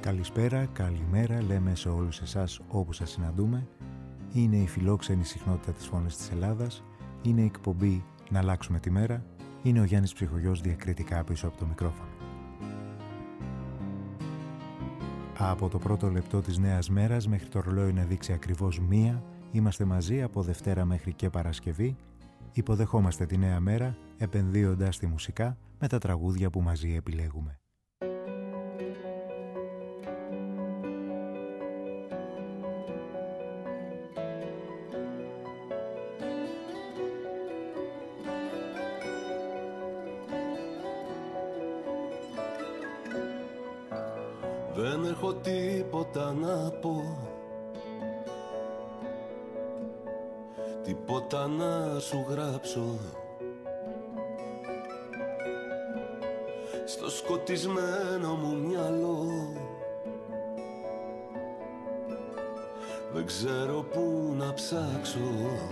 Καλησπέρα, καλημέρα λέμε σε όλους εσάς όπου σας συναντούμε. Είναι η φιλόξενη συχνότητα της Φωνής της Ελλάδας. Είναι η εκπομπή «Να αλλάξουμε τη μέρα». Είναι ο Γιάννης Ψυχογιός διακριτικά πίσω από το μικρόφωνο. Από το πρώτο λεπτό της νέας μέρας μέχρι το ρολόι να δείξει ακριβώς 1, είμαστε μαζί από Δευτέρα μέχρι και Παρασκευή. Υποδεχόμαστε τη νέα μέρα επενδύοντας τη μουσικά με τα τραγούδια που μαζί επιλέγουμε. Δεν έχω τίποτα να πω, τίποτα να σου γράψω. Στο σκοτισμένο μου μυαλό δεν ξέρω πού να ψάξω.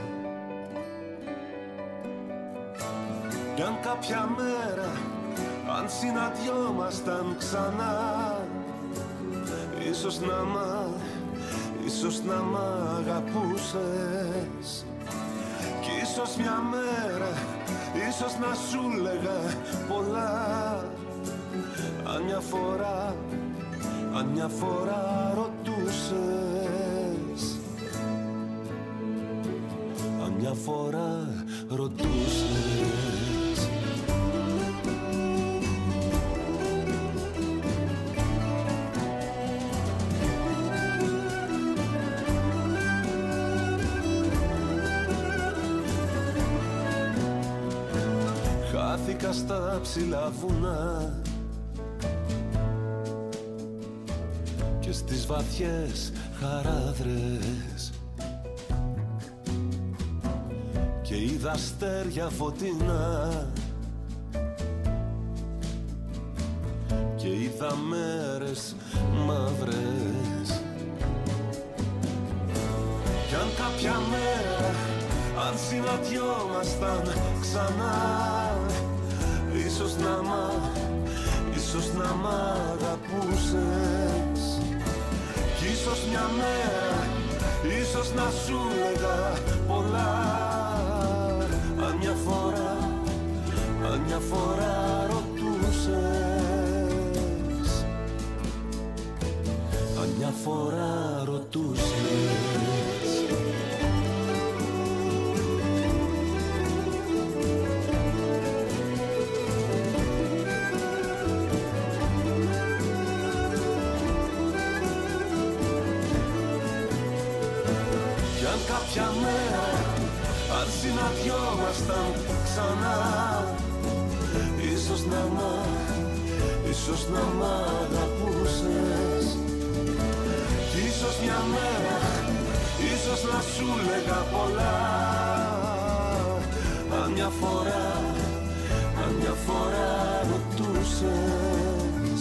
Κι αν κάποια μέρα, αν συναντιόμασταν ξανά, ίσως να μ' αγαπούσες. Κι ίσως μια μέρα, ίσως να σου λέγα πολλά. Αν μια φορά ρωτούσες, αν μια φορά ρωτούσες. Χάθηκα στα ψηλά βουνά και στις βαθιές χαράδρες και είδα αστέρια φωτεινά και είδα μέρες μαύρες. Κι αν κάποια μέρα, αν συναντιόμασταν ξανά, ίσως να μ' αγαπούσες. Κι ίσως μια μέρα, ίσως να σου λέγα πολλά. Αν μια φορά ρωτούσες, αν μια φορά ρωτούσες. Κάποια μέρα, αν συναντιόμασταν ξανά, ίσως να μ' αγαπούσες. Κι ίσως μια μέρα, ίσως να σου λέγα πολλά. Αν μια φορά ρωτούσες,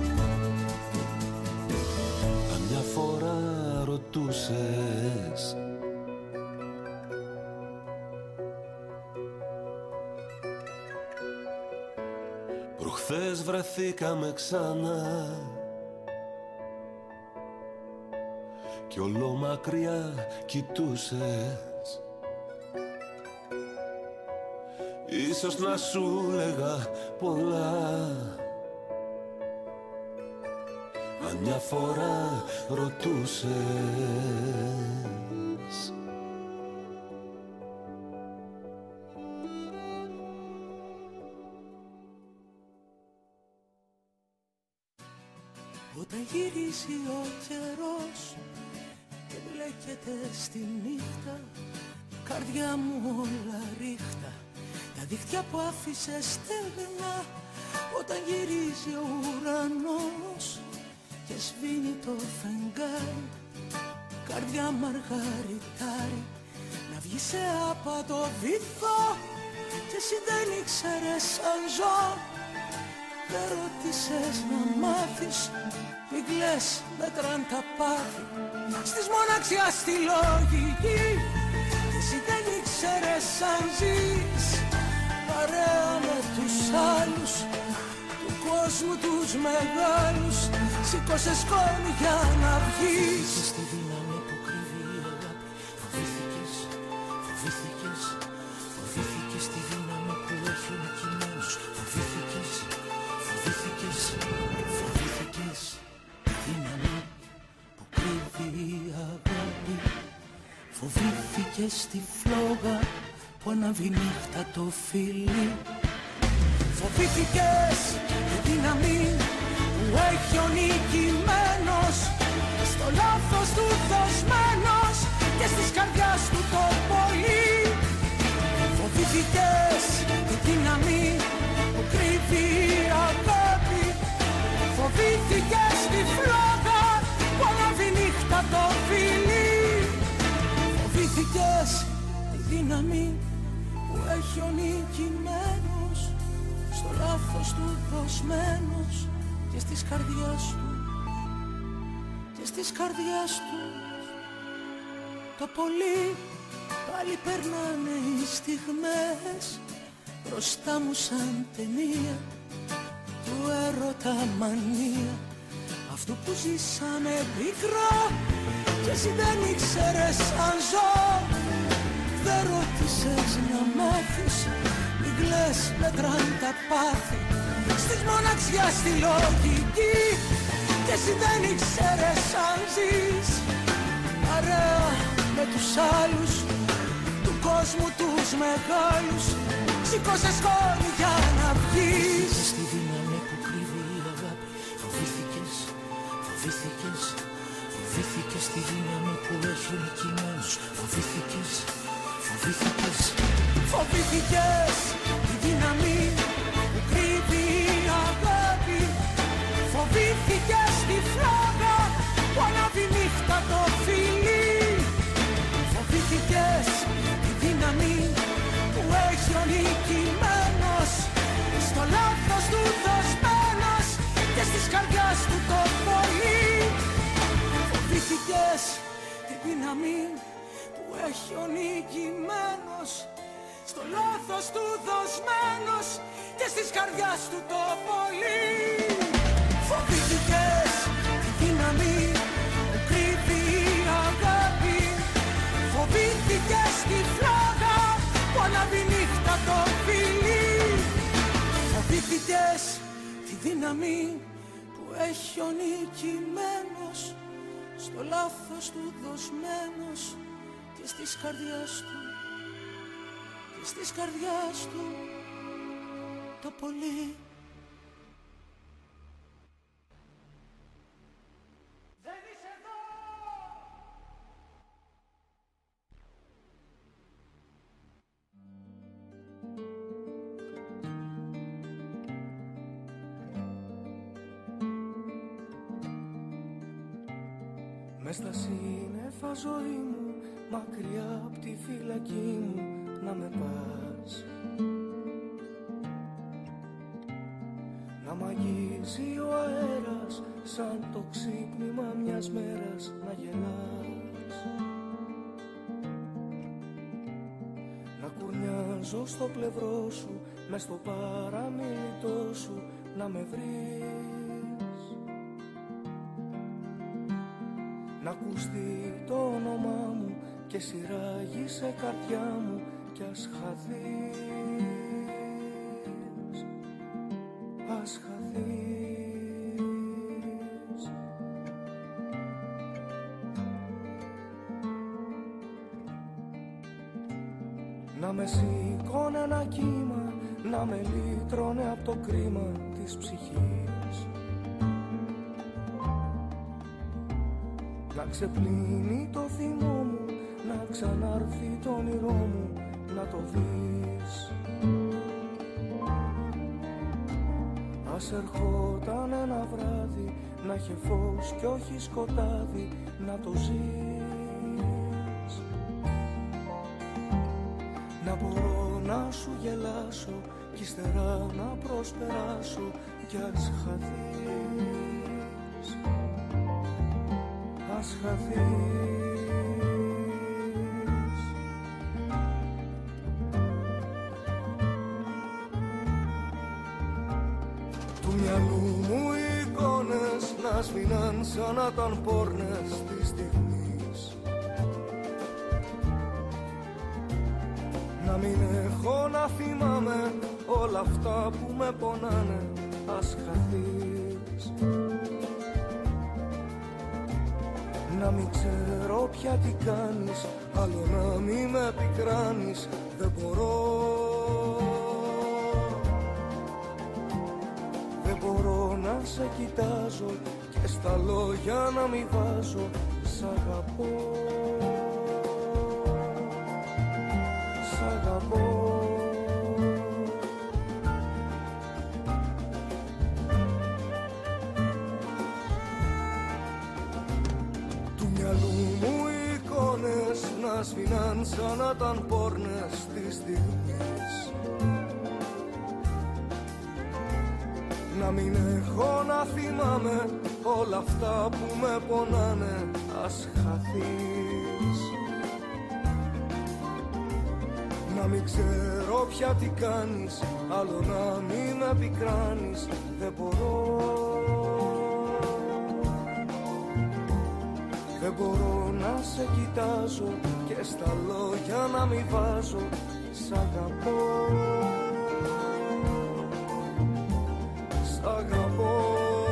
αν μια φορά ρωτούσες. Προχθές βρεθήκαμε ξανά κι όλο μακριά κοιτούσες. Ίσως να σου λέγα πολλά. Αν μια φορά ρωτούσες. Όταν γυρίζει ο καιρός και μπλέκεται στη νύχτα, καρδιά μου όλα ρίχτα, τα δίχτυα που άφησε στεγνά. Όταν γυρίζει ο ουρανός και σβήνει το φεγγάρι, καρδιά μαργαριτάρι, να βγει σε άπατο βυθό. Και εσύ δεν ήξερες αν ζω, δεν ρώτησες να μάθεις. Μην κλαις, μέτραν τα πάθη στις μοναξιάς στη λογική. Και εσύ δεν ήξερες αν ζεις παρέα με τους άλλους του κόσμου τους μεγάλους. σήκωσε σκόνη για να βγεις. Στη δύναμη που κρύβει η αγάπη. Φοβήθηκες, φοβήθηκες, φοβήθηκες τη δύναμη που έχει ο νικημένος. Φοβήθηκες, φοβήθηκες, φοβήθηκες τη δύναμη που κρύβει η αγάπη. Φοβήθηκες τη φλόγα που αναβεί νύχτα το φίλι. Φοβήθηκες τη δύναμη που έχει ο νικημένος, στο λάθος του δοσμένος και στις καρδιάς του το πολύ. Φοβήθηκες τη δύναμη που κρύβει η αγάπη. Φοβήθηκες τη φλόγα που αναβεί νύχτα το φίλι. Φοβήθηκες τη δύναμη που έχει ο νικημένος, στο λάθος του δοσμένος και στις καρδιάς του, και στις καρδιάς του το πολύ. Πάλι περνάνε οι στιγμές μπροστά μου σαν ταινία του έρωτα μανία, αυτού που ζήσαμε πικρό και εσύ δεν ήξερες αν ζω. Δεν ρώτησες να μάθεις, μην κλαις, μετράν τα πάθη στις μοναξιάς στη λογική, και εσύ δεν ήξερες αν ζεις παρέα με τους άλλους του κόσμου τους μεγάλους. Σήκωσε σκόνη για να βγεις. Στη δύναμη που κρύβει η αγάπη. Φοβήθηκες, φοβήθηκες, φοβήθηκες τη δύναμη που έχει ο νικημένος. Φοβήθηκες, φοβήθηκες, φοβήθηκες τη δύναμη που κρύβει η αγάπη. Φοβήθηκες τη φλόγα που ανάβει νύχτα το φιλί. Φοβήθηκες τη δύναμη που έχει ο νικημένος, στο λάθος του δοσμένος και στις καρδιάς του το πολύ. Φοβήθηκες τη δύναμη που έχει ο νικημένος, στο λάθος του δοσμένος και στις καρδιάς του το πολύ. Φοβήθηκες τη δύναμη που κρύβει η αγάπη. Φοβήθηκες τη φλόγα που ανάβει νύχτα το φιλί. Φοβήθηκες τη δύναμη που έχει ο νικημένος, στο λάθος του δοσμένος και στις καρδιάς του, και στις καρδιάς του το πολύ. Μες στα σύννεφα ζωή μου, μακριά απ' τη φυλακή μου, να με πας. Να μ' αγγίζει ο αέρας, σαν το ξύπνημα μιας μέρας να γελάς. Να κουρνιάζω στο πλευρό σου, μες στο παραμιλητό σου, να με βρεις. Να ακουστεί το όνομά μου και σειράγει σε καρδιά μου κι ας χαθείς, ας χαθείς. Να με σηκώνε ένα κύμα, να με λύτρωνε απ' το κρίμα της ψυχής. Να ξεπλύνει το θυμό μου, να ξανάρθει το όνειρό μου, να το δεις. Ας ερχόταν ένα βράδυ, να είχε φως κι όχι σκοτάδι, να το ζεις. Να μπορώ να σου γελάσω κι ύστερα να προσπεράσω κι ας χαθείς, ας χαθείς. Του μυαλού μου οι εικόνες να σβήνουν σβήναν σαν να ήταν πόρνες της στιγμής. Να μην έχω να θυμάμαι όλα αυτά που με πονάνε, ας χαθείς. Να μην ξέρω πια τι κάνεις, άλλο να μην με πικράνεις, δεν μπορώ. Δεν μπορώ να σε κοιτάζω και στα λόγια να μην βάζω σ' αγαπώ. Σ' αγαπώ. Του μυαλού μου οι εικόνες να σβήναν σαν να ήταν πόρνες της στιγμής. Να μην έχω να θυμάμαι όλα αυτά που με πονάνε, ας χαθείς. Να μην ξέρω πια τι κάνεις, άλλο να μην με πικράνεις, δεν μπορώ. Δεν μπορώ να σε κοιτάζω και στα λόγια να μην βάζω σ' αγαπώ. Σ' αγαπώ.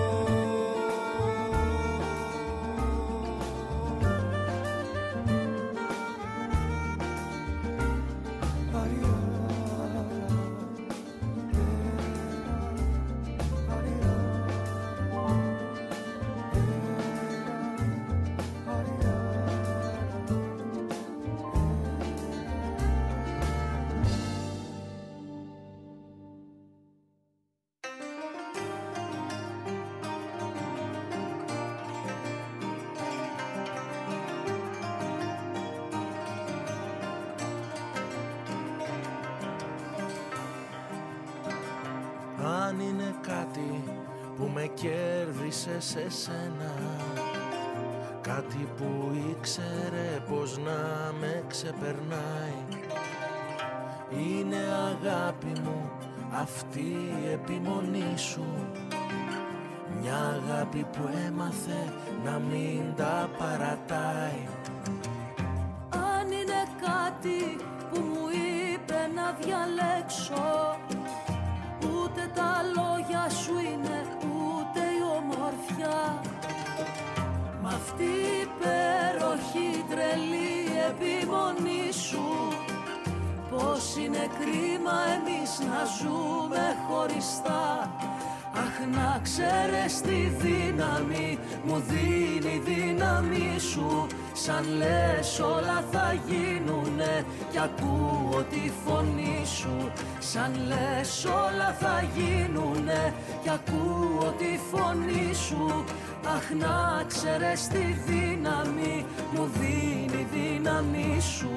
Αν είναι κάτι που με κέρδισε σε σένα, κάτι που ήξερε πως να με ξεπερνάει, είναι αγάπη μου αυτή η επιμονή σου. Μια αγάπη που έμαθε να μην τα παρατάει. Αν είναι κάτι που μου είπε να διαλέξω, ούτε τα λόγια σου είναι, ούτε η ομορφιά. Μ' αυτή η υπέροχη τρελή επιμονή σου, πως είναι κρίμα εμείς να ζούμε χωριστά. Αχ, να ξέρεις τη δύναμη μου δίνει η δύναμη σου. Σαν λες όλα θα γίνουνε κι ακούω τη φωνή σου. Σαν λες όλα θα γίνουνε κι ακούω τη φωνή σου. Αχ, να ξέρεις τη δύναμη μου δίνει η δύναμη σου.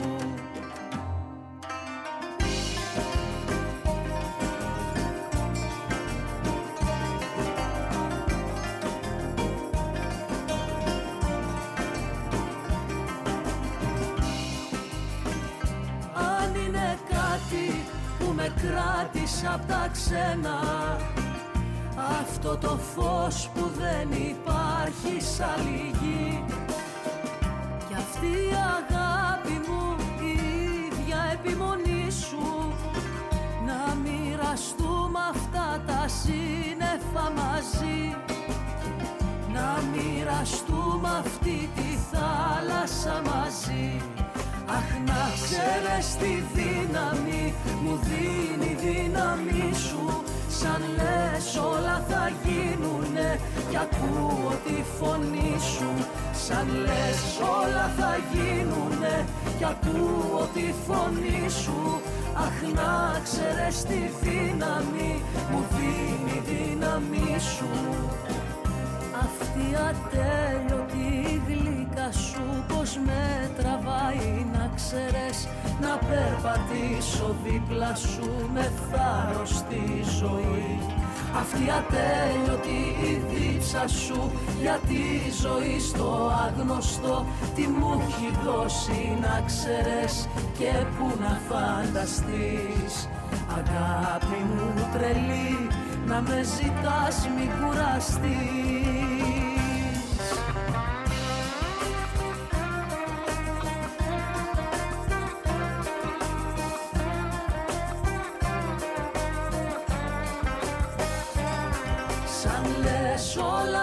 Με κράτησε απ' τα ξένα, αυτό το φως που δεν υπάρχει σ' άλλη γη. Κι αυτή η αγάπη μου, η ίδια επιμονή σου, να μοιραστούμε αυτά τα σύννεφα μαζί. Να μοιραστούμε αυτή τη θάλασσα μαζί. Αχ, να ξέρεις τη δύναμη μου δίνει η δύναμη σου. Σαν λες όλα θα γίνουνε κι ακούω τη φωνή σου. Σαν λες όλα θα γίνουνε κι ακούω τη φωνή σου. Αχ, να ξέρεις τη δύναμη μου δίνει η δύναμη σου. Αυτή ατέλειωτη γλυκά σου πως με τραβάει, να ξέρεις, να περπατήσω δίπλα σου με θάρρος στη ζωή. Αυτή ατέλειωτη η δίψα σου για τη ζωή στο άγνωστο, τι μου έχει δώσει να ξέρεις και που να φανταστείς. Αγάπη μου τρελή, να με ζητάς μη κουραστείς.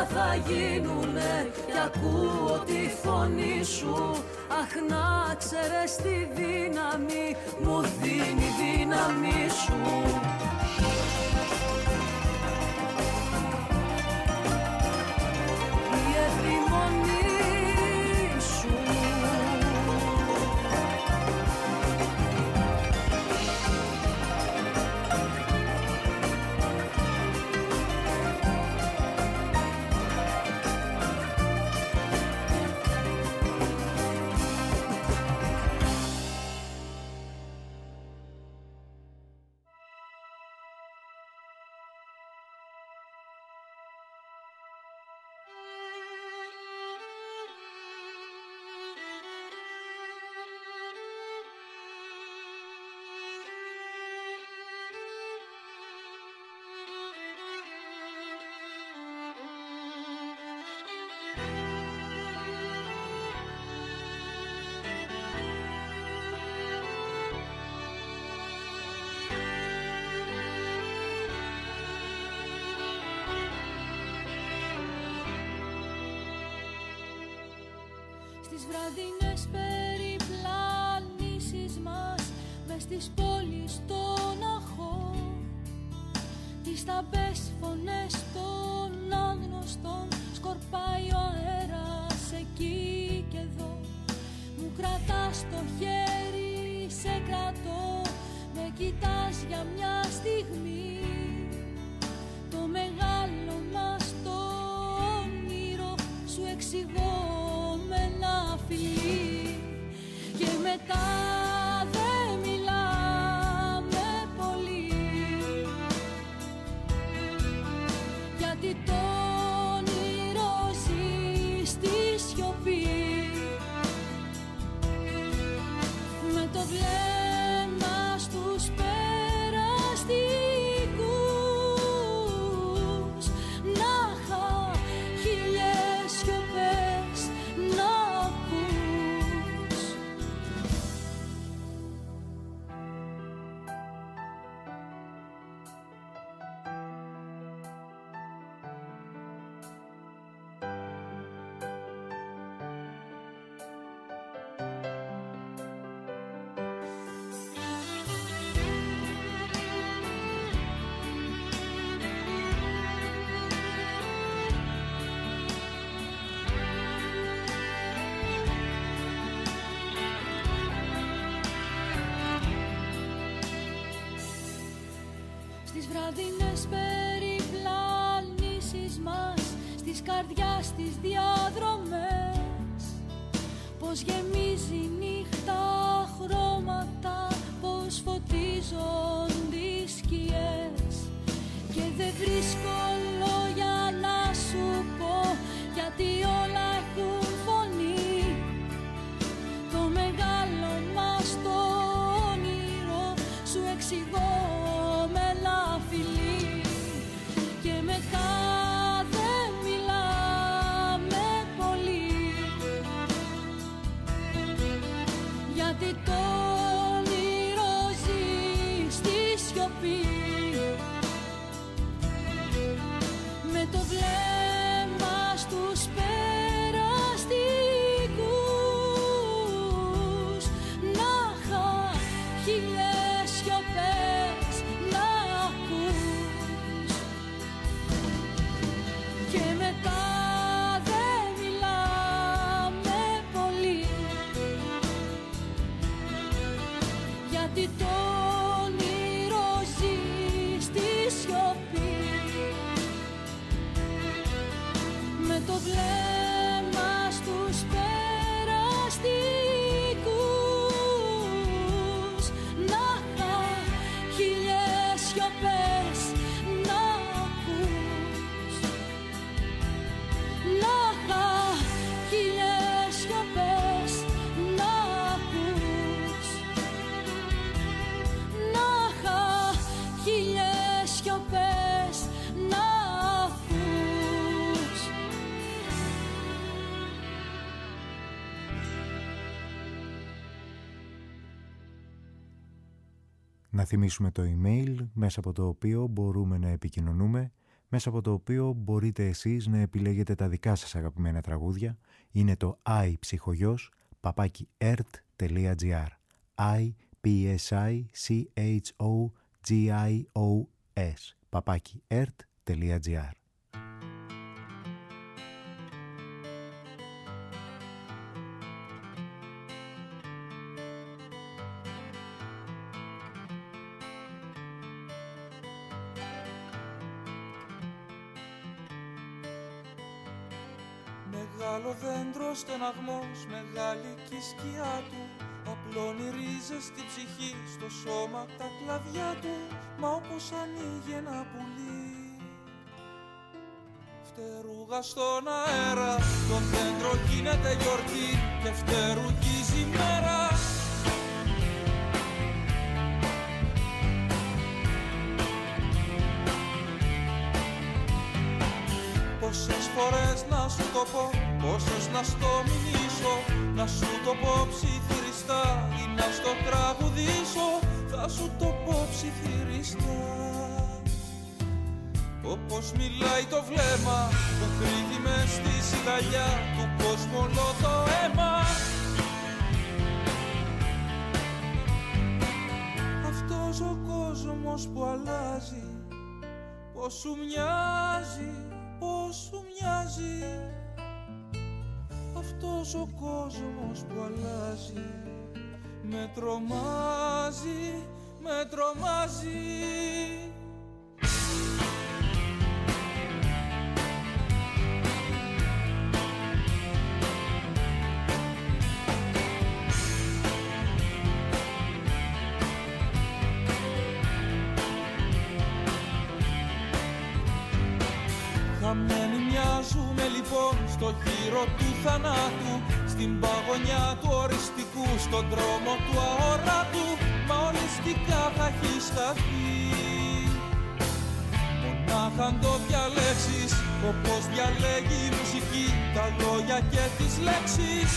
θα γίνουνε κι ακούω τη φωνή σου. Αχ, να ξέρεις τη δύναμη μου δίνει η δύναμη σου. Η επιμονή σου. Στις βραδινές περιπλανήσεις μας μες στις πόλεις των αχών, τις ταμπές φωνές των άγνωστων σκορπάει ο αέρας εκεί και εδώ. Μου κρατάς το χέρι, σε κρατώ, με κοιτάς για μια στιγμή. Το μεγάλο μας το όνειρο σου εξηγώ με ένα φιλί. Και μετά δεν μιλάμε πολύ, γιατί το όνειρο ζει στη σιωπή. Με το βλέμμα στους περαστικούς, να είχα χίλιες σιωπές να ακούς. Στις βραδινές περιπλανήσεις μας, στις καρδιάς τις διαδρομές, πως γεμίζει η νύχτα χρώματα, πως φωτίζονται οι σκιές. Και δεν βρίσκω λόγια να σου πω, γιατί όλα έχουν φωνή. Το μεγάλο μας το όνειρο σου εξηγώ με ένα φιλί. Και μετά δεν μιλάμε πολύ, γιατί το όνειρο ζει στη σιωπή. Με το βλέμμα στους περαστικούς, να είχα χίλιες σιωπές να ακούς. Και μετά δεν μιλάμε πολύ, γιατί το όνειρο ζει στη σιωπή. Με το βλέμμα στους περαστικούς, να είχα χίλιες σιωπές να ακούς. Να είχα χίλιες σιωπές να ακούς. Να είχα χίλιες σιωπές να ακούς. Να θυμίσουμε το email μέσα από το οποίο μπορούμε να επικοινωνούμε μέσα από το οποίο μπορείτε εσείς να επιλέγετε τα δικά σας αγαπημένα τραγούδια. Είναι το ipsychogos@ert.gr ipsychogos@ert.gr. Μεγάλο δέντρο στεναγμός, μεγάλη κι η σκιά του. Απλώνει ρίζες στη ψυχή, στο σώμα τα κλαδιά του. Μα όπως ανοίγει ένα πουλί, φτερούγα στον αέρα. Το δέντρο γίνεται γιορτή και φτερουγίζει η μέρα. Πόσες φορές να σου το πω, πόσες να στο μηνύσω, να σου το πω ψιθυριστά ή να στο τραγουδήσω. Θα σου το πω ψιθυριστά. Όπως μιλάει το βλέμμα που κρύβει μες στη σιγαλιά του κόσμου όλο το αίμα. Αυτός ο κόσμος που αλλάζει, πως σου μοιάζει, πως σου μοιάζει. Αυτός ο κόσμος που αλλάζει με τρομάζει, με τρομάζει. Χαμένοι μοιάζουμε λοιπόν στο γύρο του θανάτου, στην παγωνιά του οριστικού, στον δρόμο του αοράτου. Μα ολιστικά θα έχεις χαθεί. Μονάχα αν το διαλέξεις, όπως διαλέγει η μουσική, τα λόγια και τις λέξεις.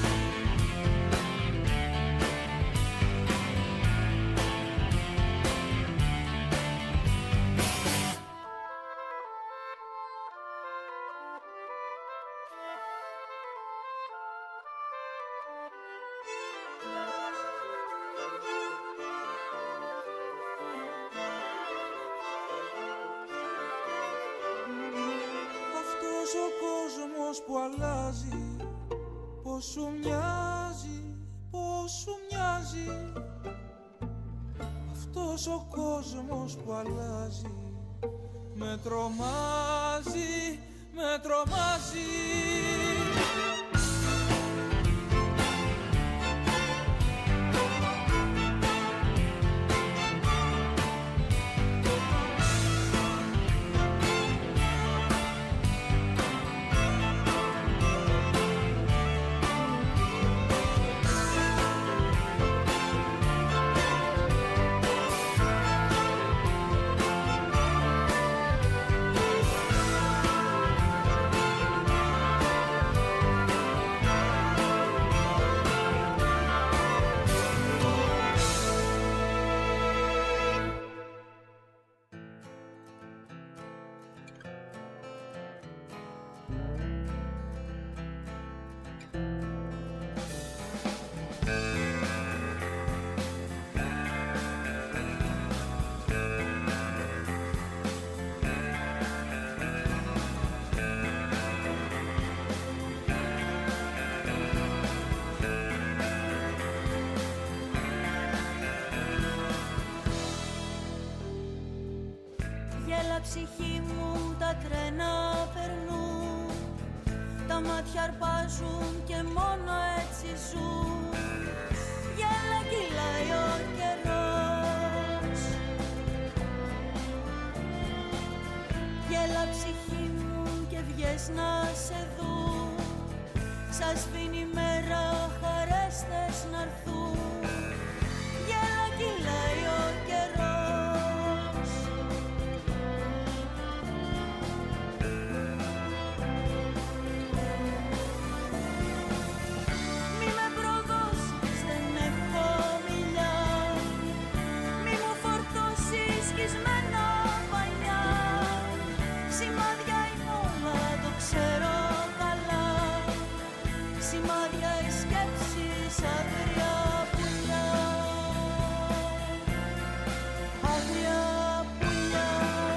Που αλλάζει, πως σου μοιάζει, πως σου μοιάζει. Αυτός ο κόσμος που αλλάζει με τρομάζει, με τρομάζει. Ψυχή μου τα τρένα περνούν, τα μάτια αρπάζουν και μόνο έτσι ζουν. Γέλα κυλάει ο καιρός. Γέλα ψυχή μου και βγες να σε δουν. Σας σβήνει η μέρα, χαρές θες να'ρθούν. Γέλα κυλάει ο καιρός. σημάδια οι σκέψεις, άγρια πουλιά, άγρια πουλιά.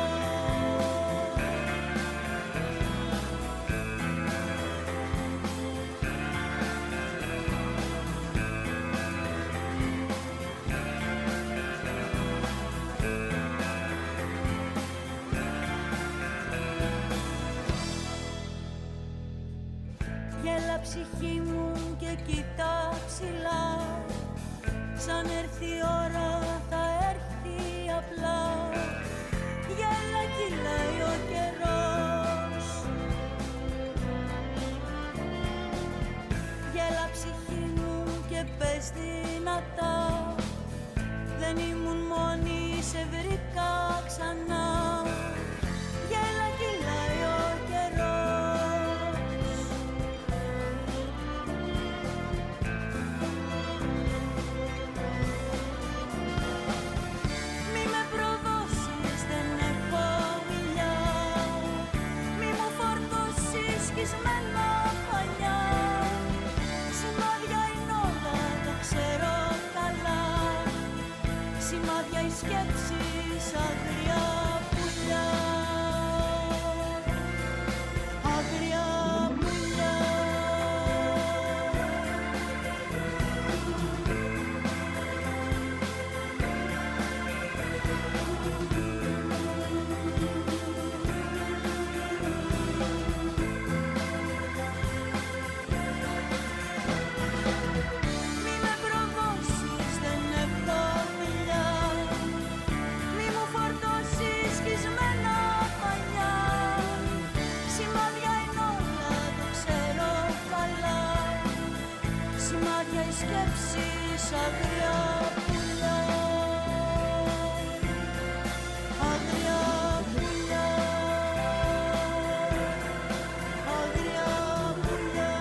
Γέλα ψυχή μου και κοίτα ψηλά, σαν έρθει η ώρα θα έρθει απλά. Γέλα κυλάει ο καιρός, γέλα ψυχή μου και πες δυνατά, δεν ήμουν μόνη, σε βρήκα ξανά. Γέλα κυλάει ο καιρός. Σκισμένα πανιά, σημάδια είναι όλα, το ξέρω καλά. Σημάδια οι σκέψεις, άγρια πουλιά, άγρια πουλιά. Σκέψεις, άγρια πουλιά, άγρια πουλιά, άγρια πουλιά,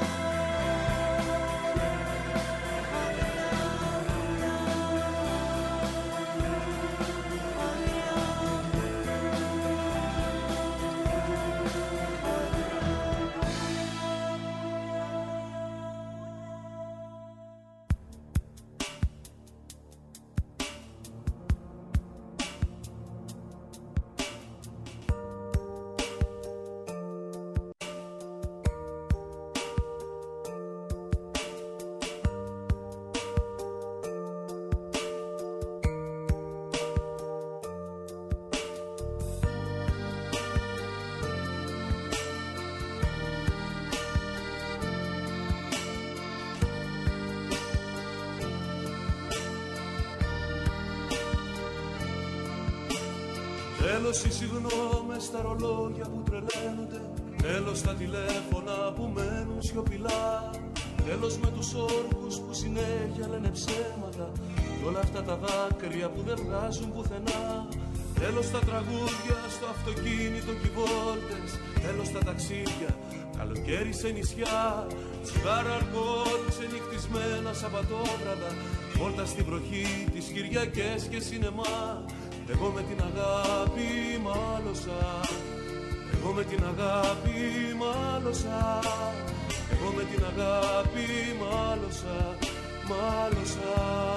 Τέλος οι συγγνώμες στα ρολόγια που τρελαίνονται, τέλος τα τηλέφωνα που μένουν σιωπηλά, τέλος με τους όρκους που συνέχεια λένε ψέματα κι όλα αυτά τα δάκρυα που δεν βγάζουν πουθενά. Τέλος τα τραγούδια στο αυτοκίνητο κι οι βόλτες, τέλος τα ταξίδια, καλοκαίρι σε νησιά, τσιγάρα, αλκοόλ, ξενυχτισμένα Σαββατόβραδα, βόλτα στην βροχή, τις Κυριακές και σινεμά. Εγώ με την αγάπη μάλωσα, εγώ με την αγάπη μάλωσα, εγώ με την αγάπη μάλωσα, μάλωσα.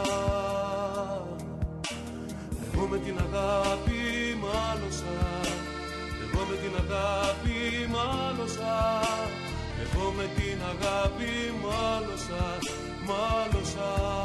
Εγώ με την αγάπη μάλωσα, εγώ με την αγάπη μάλωσα, εγώ με την αγάπη μάλωσα, μάλωσα.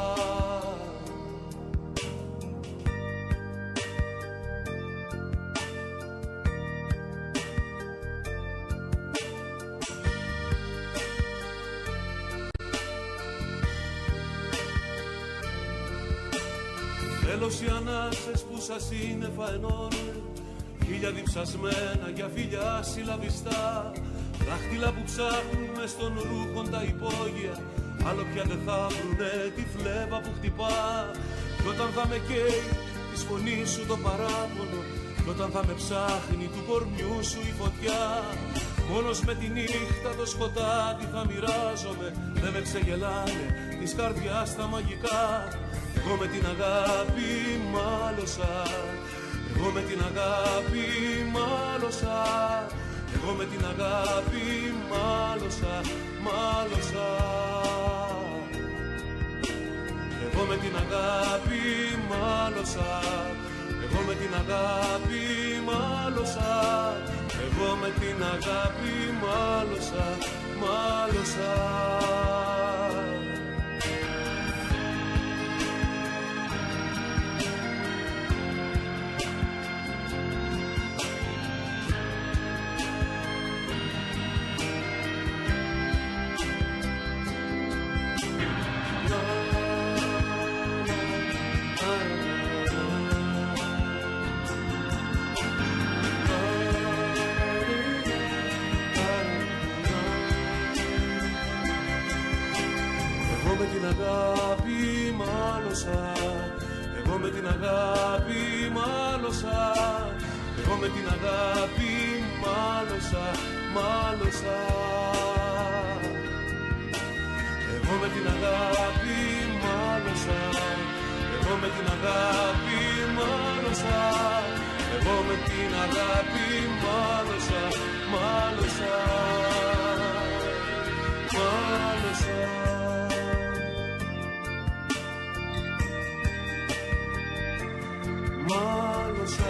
Τέλος οι ανάσες που σαν σύννεφα ενώνουν, χίλια διψασμένα για φιλιά συλλαβιστά, δάχτυλα που ψάχνουν μες των ρούχων τα υπόγεια, άλλο πια δεν θα βρουνε τη φλέβα που χτυπά. Κι όταν θα με καίει της φωνής σου το παράπονο, κι όταν θα με ψάχνει του κορμιού σου η φωτιά, μόνος με τη νύχτα το σκοτάδι θα μοιράζομαι, δεν με ξεγελάνε της καρδιάς τα μαγικά. Εγώ με την αγάπη μάλωσα, εγώ με την αγάπη μάλωσα, εγώ με την αγάπη μάλωσα, μάλωσα. με την αγάπη μάλωσα, εγώ με την αγάπη μάλωσα, εγώ με την αγάπη μάλωσα, μάλωσα. Εγώ με την αγάπη μάλωσα, εγώ με την αγάπη μάλωσα, εγώ με την αγάπη μάλωσα, μάλωσα. Εγώ με την αγάπη μάλωσα, εγώ με την αγάπη μάλωσα, εγώ με την αγάπη μάλωσα, μάλωσα, μάλωσα. Μάλωσα.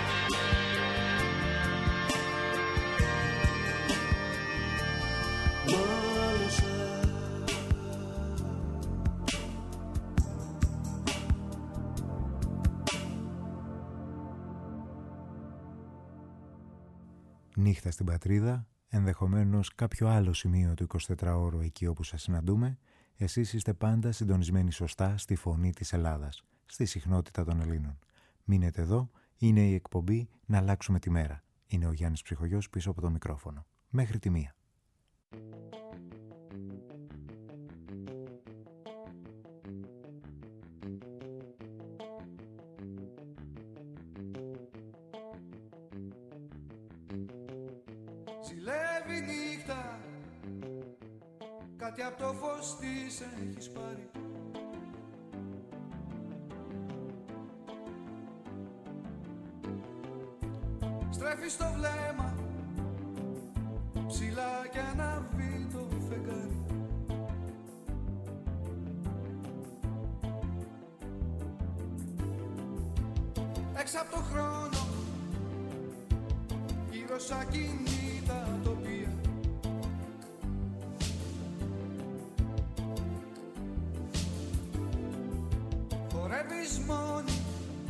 Μάλωσα. Νύχτα στην πατρίδα, ενδεχομένως κάποιο άλλο σημείο του 24ωρου εκεί όπου σας συναντούμε, εσείς είστε πάντα συντονισμένοι σωστά στη φωνή της Ελλάδας, στη συχνότητα των Ελλήνων. Μείνετε εδώ, είναι η εκπομπή «Να αλλάξουμε τη μέρα». Είναι ο Γιάννης Ψυχογιός πίσω από το μικρόφωνο. Μέχρι τη 1. Ζηλεύει νύχτα, κάτι από το φως της έχεις πάρει. Στρέφεις το βλέμμα ψηλά κι ανάβει το φεγγάρι. Έξω από το χρόνο, γύρω σαν κινήτα τοπία. Χορεύεις μόνη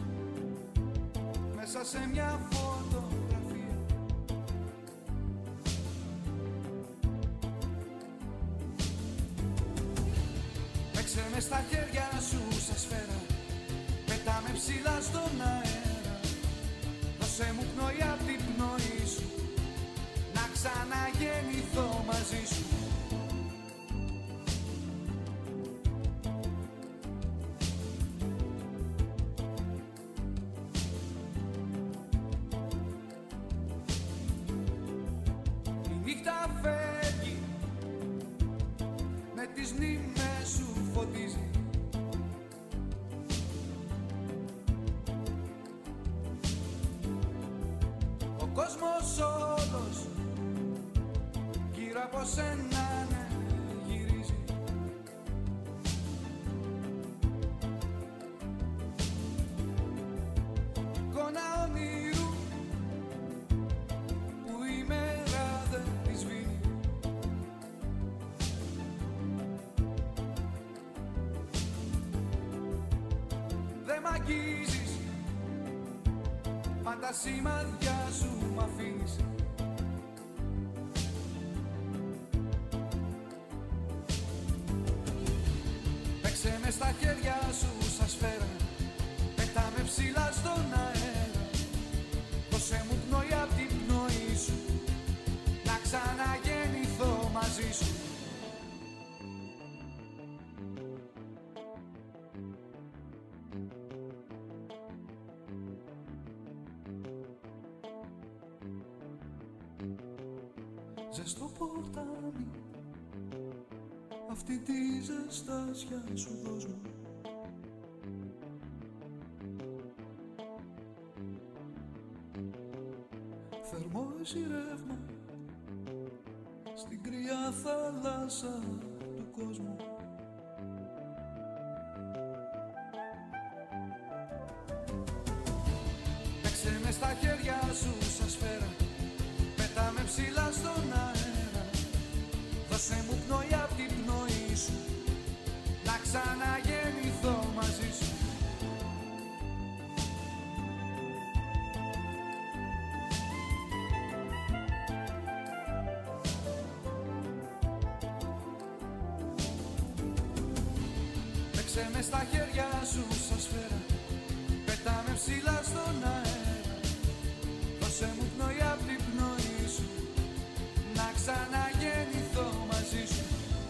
μέσα σε μια φωτογραφία. Παίξε με στα χέρια σου σαν σφαίρα, πετάμε ψηλά στον αέρα. Δώσε μου πνοή απ' την πνοή σου, να ξαναγεννηθώ μαζί σου. Τα σημάδια σου μ' αφήνεις. Παίξε με στα χέρια σου σαν σφαίρα, πετάμε ψηλά στον αέρα. Δώσε μου πνοή απ' την πνοή σου, να ξαναγεννηθώ μαζί σου. Ζεστό ποτάμι, αυτή τη ζεστάσια σου δώσ' μου. Θερμό εσύ ρεύμα, στην κρύα θάλασσα του κόσμου. στα χέρια σου σαν σφαίρα, πετάμε ψηλά στον αέρα. Δώσε μου πνοή απ' την πνοή σου, να ξαναγεννηθώ μαζί σου. Παίξε με στα χέρια σου σαν σφαίρα, πετάμε ψηλά στον αέρα. Δώσε μου πνοή απ' την πνοή σου, να ξαναγεννηθώ μαζί σου.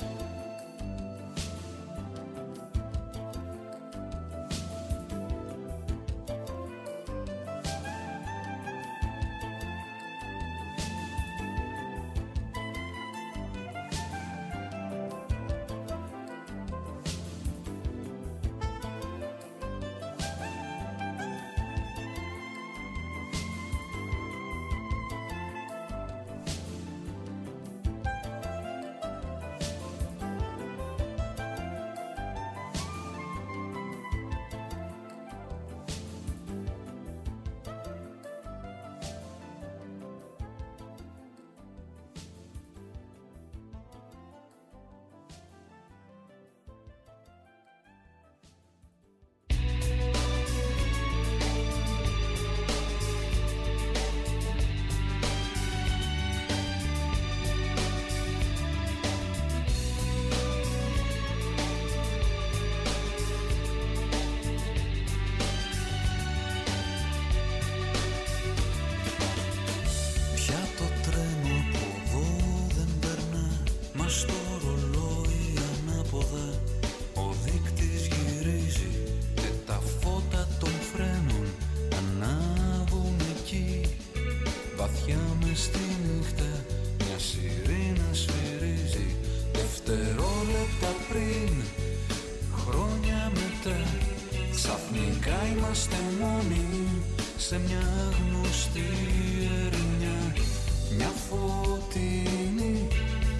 Σε μια γνωστή ερημιά, μια φωτεινή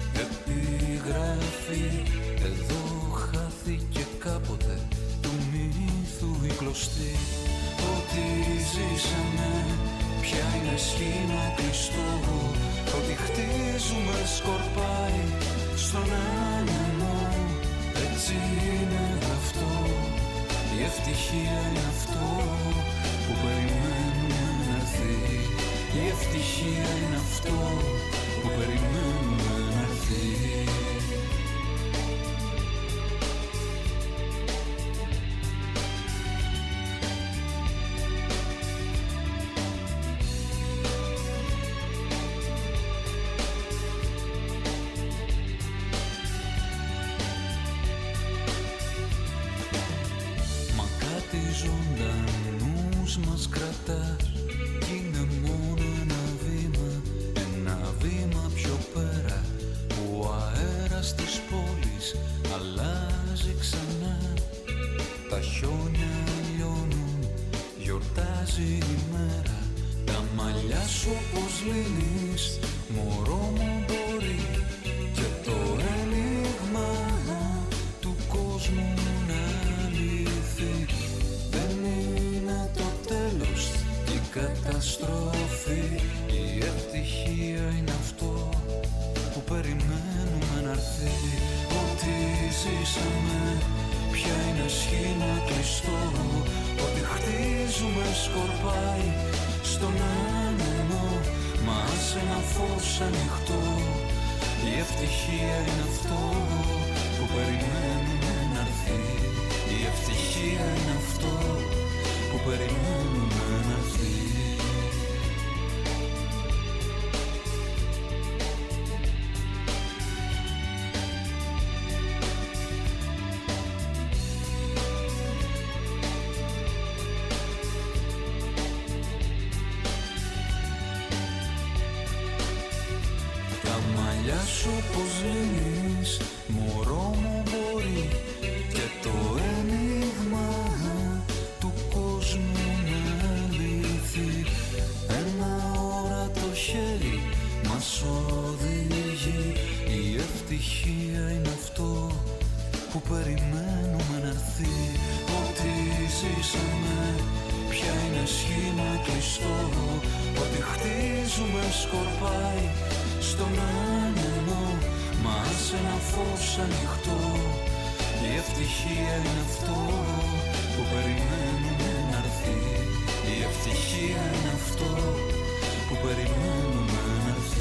επιγραφή. Εδώ χάθηκε κάποτε του μύθου η κλωστή. Ό,τι ζήσαμε πια είναι σχήμα κλειστό. Ό,τι χτίζουμε σκορπάει στον άνεμο. Έτσι είναι γραφτό, η ευτυχία είναι αυτό που περιμένουμε να έρθει. Η ευτυχία είναι αυτό που περιμένουμε να έρθει. Μα κάτι ζωντανούς μας κρατά κι είναι μόνο ένα βήμα πιο πέρα, που ο αέρας της πόλης αλλάζει ξανά. Τα χιόνια λιώνουν, γιορτάζει η μέρα. Τα μαλλιά σου όπως λύνεις, μωρό μου μπορεί, και το ένιγμα του κόσμου να λυθεί. Δεν είναι το τέλος και η καταστροφή. Η ευτυχία είναι αυτό που περιμένουμε να έρθει. Ό,τι ζήσαμε πια είναι σχήμα κλειστό. Ό,τι χτίζουμε σκορπάει στον άνεμο. Μα άσε ένα φως ανοιχτό. Η ευτυχία είναι αυτό που περιμένουμε να έρθει. Η ευτυχία είναι αυτό που περιμένουμε να έρθει. Σου πως λύνεις, μωρό μου μπορεί, και το ένιγμα του κόσμου να λυθεί. Ένα όρατο χέρι μας οδηγεί. Η ευτυχία είναι αυτό που περιμένουμε να έρθει. Ό,τι ζήσαμε πια είναι σχήμα κλειστό. Ό,τι χτίζουμε σκορπάει στον άνεμο. Μα άσε ένα φως ανοιχτό. Η ευτυχία είναι αυτό που περιμένουμε να έρθει. Η ευτυχία είναι αυτό που περιμένουμε να έρθει.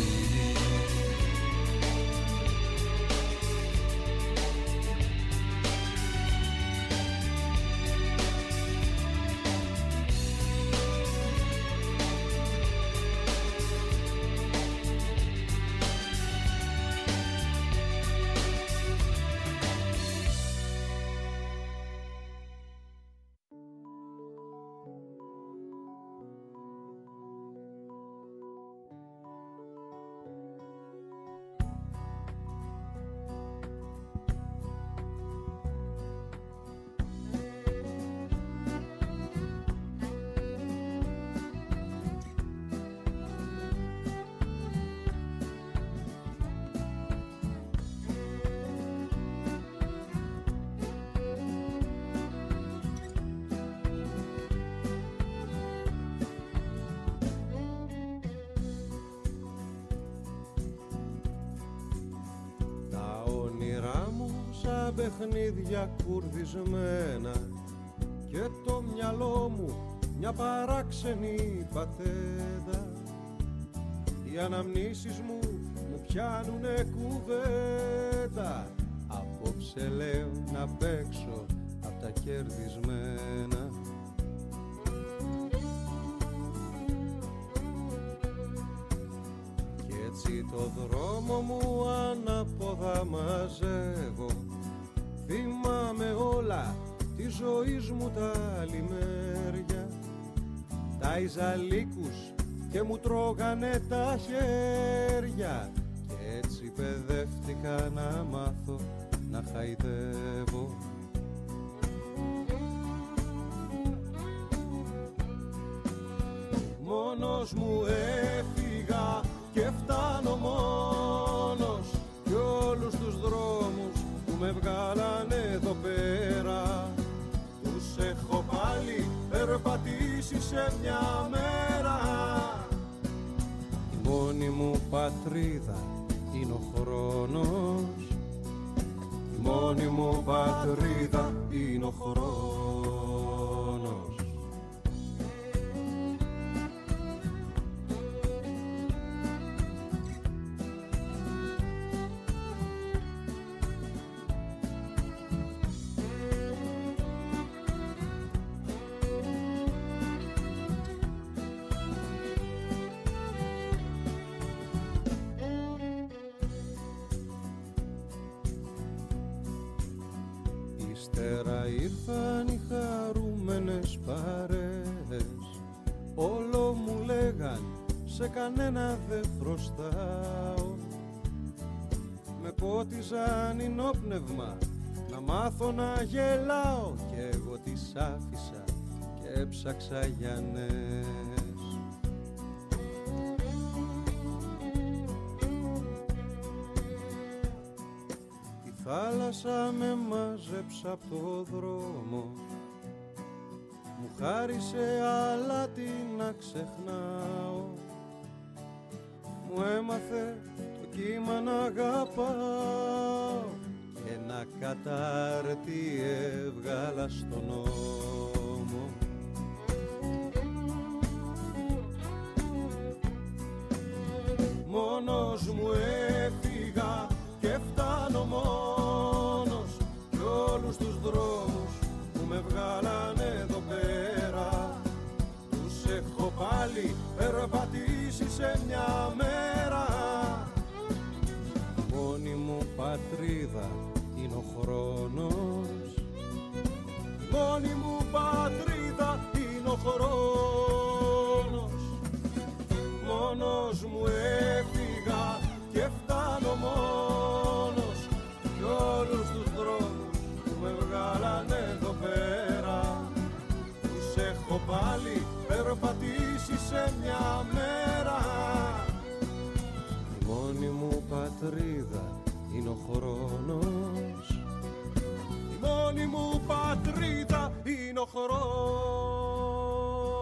Παιχνίδια κουρδισμένα και το μυαλό μου μια παράξενη πατέντα. Οι αναμνήσεις μου πιάνουνε κουβέντα. Απόψε λέω να παίξω απ' τα κερδισμένα. Κι έτσι το δρόμο μου ανάποδα μαζεύω. Θυμάμαι όλα τη ζωής μου τα λιμέρια. Τα Ιζαλίκους και μου τρώγανε τα χέρια. Κι έτσι παιδεύτηκα να μάθω να χαϊδεύω. Μόνος μου έφυγα και φτάνω μόνος. Κι όλους τους δρόμους που με βγάλανε εδώ πέρα τους έχω πάλι περπατήσει σε μια μέρα. Η μόνη μου πατρίδα είναι ο χρόνος. Η μόνη μου πατρίδα είναι ο χρόνος. Ήρθαν οι χαρούμενες παρέες. Όλο μου λέγαν σε κανένα δεν χρωστάω. Με πότιζαν ενόπνευμα να μάθω να γελάω. Κι εγώ τις άφησα και έψαξα για νες. Θάλασσα με μάζεψα απ' το δρόμο. Μου χάρισε αλάτι να ξεχνάω. Μου έμαθε το κύμα να αγαπάω. Και ένα κατάρτι έβγαλα στον νόμο. Μόνος μου έφυγα και φτάνω μόνος. Κι όλους τους δρόμους που με βγάλανε εδώ πέρα τους έχω πάλι περπατήσει σε μια μέρα. Η μόνη μου πατρίδα είναι ο χρόνος. Η μόνη μου πατρίδα είναι ο χρόνος. Μόνος μου έφυγα και φτάνω μόνος. Κι όλους τους δρόμους που με βγάλανε εδώ πέρα τους έχω πάλι περπατήσει σε μια μέρα. Η μόνη μου πατρίδα είναι ο χρόνος. Η μόνη μου πατρίδα είναι ο χρόνος.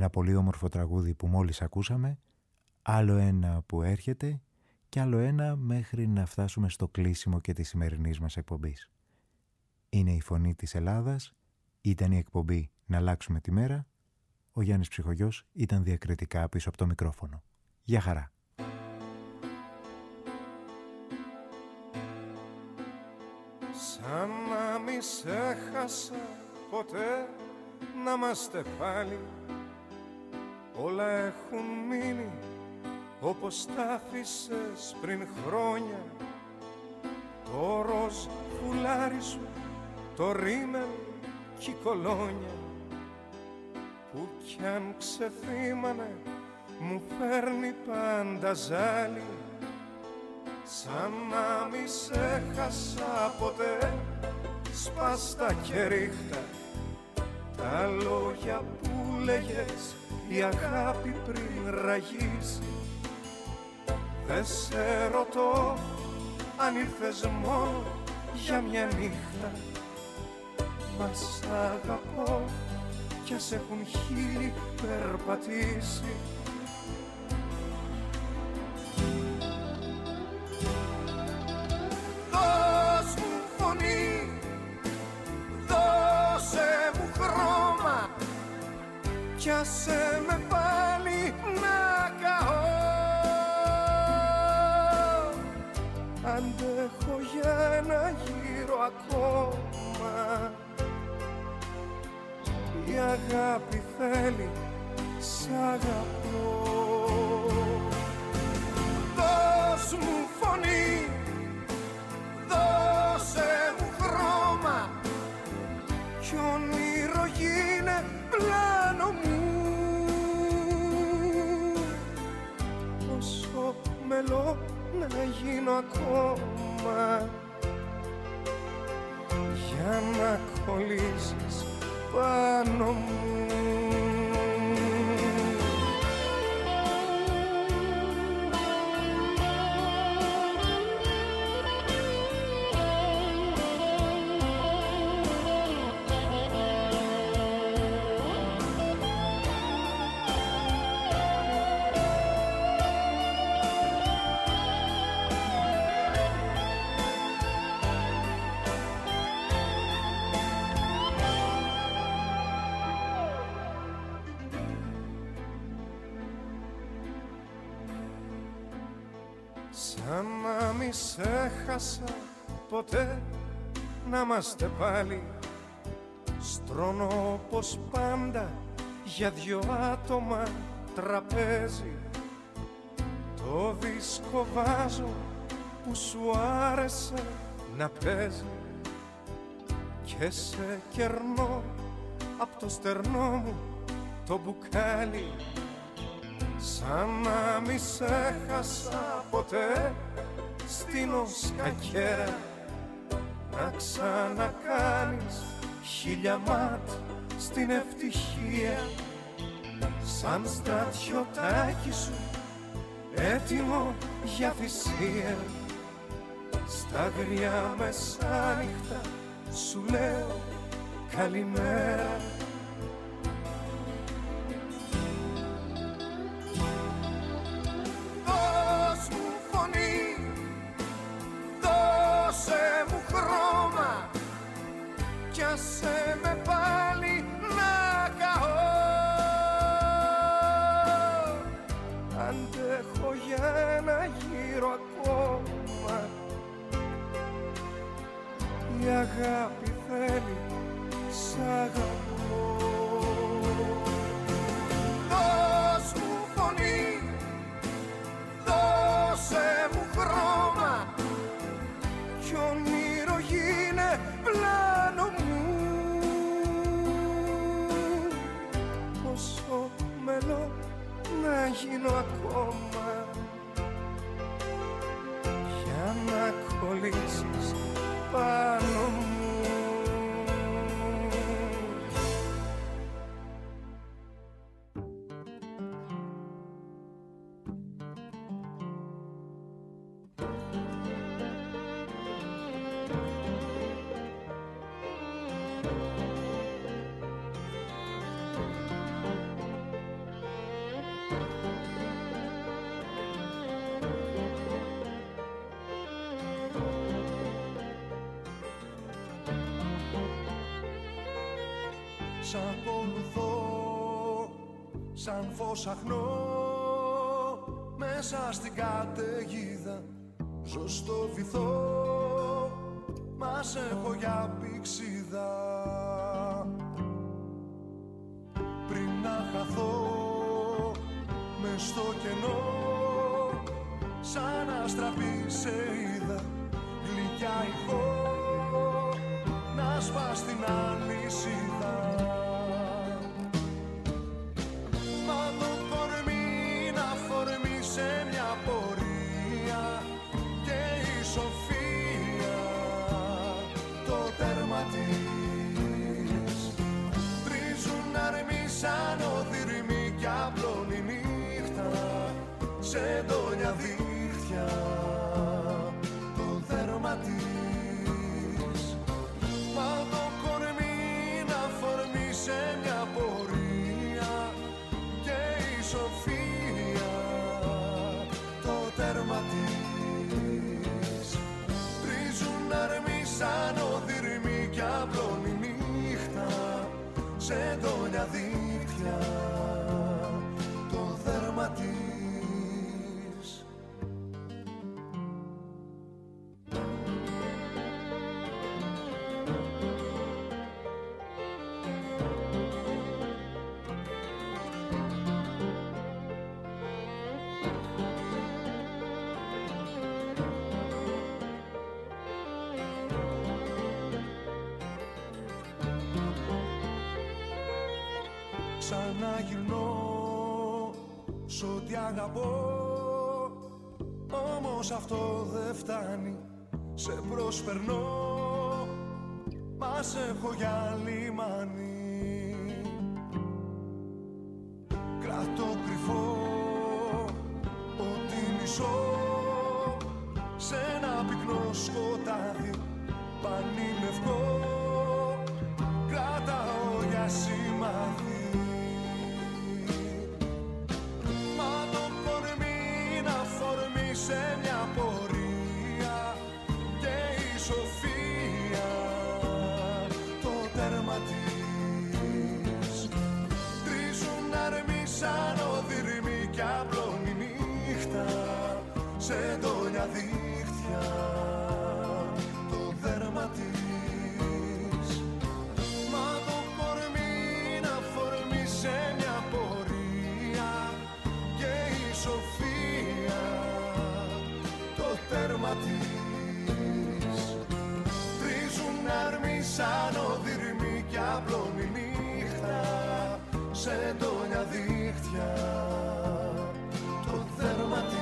Ένα πολύ όμορφο τραγούδι που μόλις ακούσαμε, άλλο ένα που έρχεται και άλλο ένα μέχρι να φτάσουμε στο κλείσιμο και της σημερινής μας εκπομπής. Είναι η Φωνή της Ελλάδας, ήταν η εκπομπή «Να αλλάξουμε τη μέρα». Ο Γιάννης Ψυχογιός ήταν διακριτικά πίσω από το μικρόφωνο. Γεια χαρά. Σαν να μη σε χάσα ποτέ, να είμαστε πάλι. Όλα έχουν μείνει όπως τα άφησες πριν χρόνια. Το ροζ φουλάρι σου, το ρίμελ κι η κολόνια, που κι αν ξεθύμανε μου φέρνει πάντα ζάλι. Σαν να μη σε χάσα ποτέ, σπάστα και ρίχτα τα λόγια που λέγες η αγάπη πριν ραγίσει. Δε σε ρωτώ αν ήρθες μόνο για μια νύχτα, μα σ' αγαπώ κι ας έχουν χείλη περπατήσει. Δώσ' μου φωνή, δώσε μου χρώμα κι άσε με πάλι να καώ. Αντέχω για ένα γύρο ακόμα, η αγάπη θέλει, σ' αγαπώ. Δώσ' μου φωνή, δώσε μου χρώμα κι όνειρο γίνε πλάνο μου. Όσο μελώ να γίνω ακόμα, για να κολλήσεις πάνω μου. Σαν να μη σε χάσα ποτέ, να είμαστε πάλι. Στρώνω πως πάντα για δυο άτομα τραπέζι. Το δίσκο βάζω που σου άρεσε να παίζει και σε κερνώ απ' το στερνό μου το μπουκάλι. Σαν να μη σε χάσα ποτέ, στείνω σκακέρα να ξανακάνεις χίλια μάτ στην ευτυχία. Σαν στρατιωτάκι σου έτοιμο για θυσία, στα αγριά μεσάνυχτα σου λέω καλημέρα. Δώσ' μου φωνή, δώσε μου χρώμα κι άσε με πάλι να καώ. Αντέχω για ένα γύρο ακόμα, η αγάπη θέλει, σ' αγαπώ. Δώσ' μου φωνή, δώσε μου χρώμα κι όνειρο γίνε πλάνο μου. Όσο μελώ να γίνω ακόμα, για να κολλήσεις πάνω μου. Σ' ακολουθώ σαν φως αχνό μέσα στην καταιγίδα. Ζω στο βυθό, μας έχω για πηξίδα. Πριν να χαθώ μες στο κενό, σαν αστραπή σε είδα, γλυκιά ηχό να σπάς την αλυσίδα. Μα το κορμί να φορμεί σε μια πορεία και η σοφία το τέρμα της. Τρίζουν αρμοί σαν οδυρμοί κι απλώνει νύχτα σε εντόνια δίχτυα το δέρμα της. Μα το κορμί να φορμεί σε μια πορεία και η σοφία το τέρμα της. Τρίζουν αρμοί σαν οδυρμοί κι απλώνει νύχτα σε εντόνια δίχτυα το δέρμα της. Ξαναγυρνώ σ' ό,τι αγαπώ, όμως αυτό δεν φτάνει. Σε προσπερνώ, μας έχω για λιμάνι. Κρατώ κρυφό ό,τι μισώ σε ένα πυκνό σκοτάδι πανηλευκό. Κρατάω για σημάδι. Σε μια πορεία και η σοφία το τέρμα της. Τρίζουν αρμοί σαν οδυρμοί κι απλώνει νύχτα σε εντόνια δίχτυα το δέρμα της. Μα το κορμί να φορμεί σε μια πορεία και η σοφία τέρμα της. Τρίζουν αρμοί σαν οδυρμοί κι απλώνει νύχτα σε εντόνια δίχτυα το δέρμα της.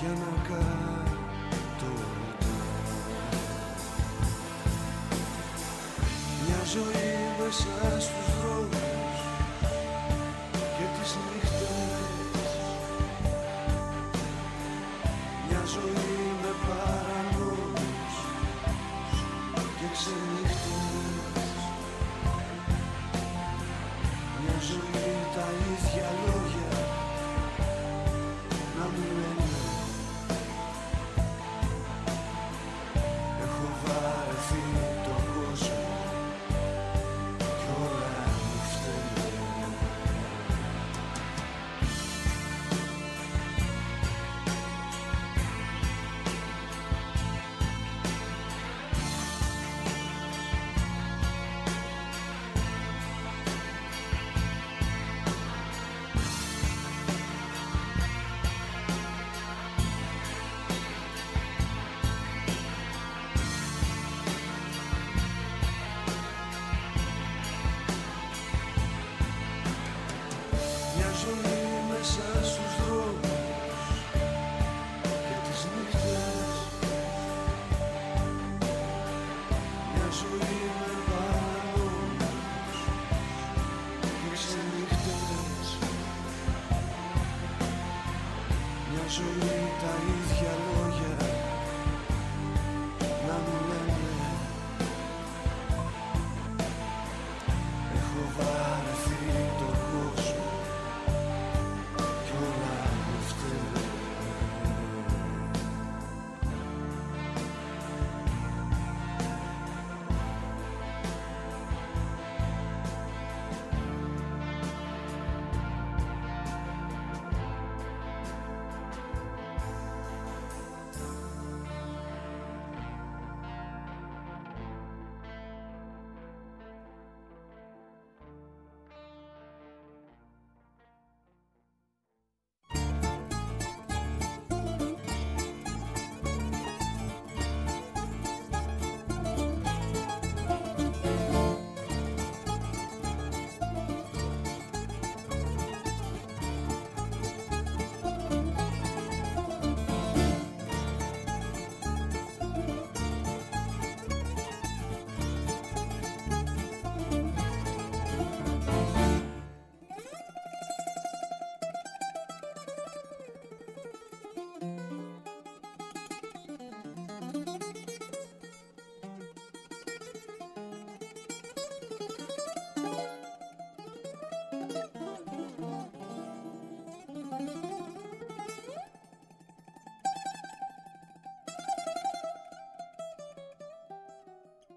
για να κάτω. Μια ζωή μέσα στους δρόμους και τις νύχτες, μια ζωή με παρανόμους και ξενύχτες, μια ζωή τα ίδια λόγια να μου λένε. Έχω βαρεθεί τον κόσμο κι όλα μου φταίνε. Μια ζωή μέσα στους δρόμους και τις νύχτες, μια ζωή με παρανόμους και ξενύχτες, μια ζωή τα ίδια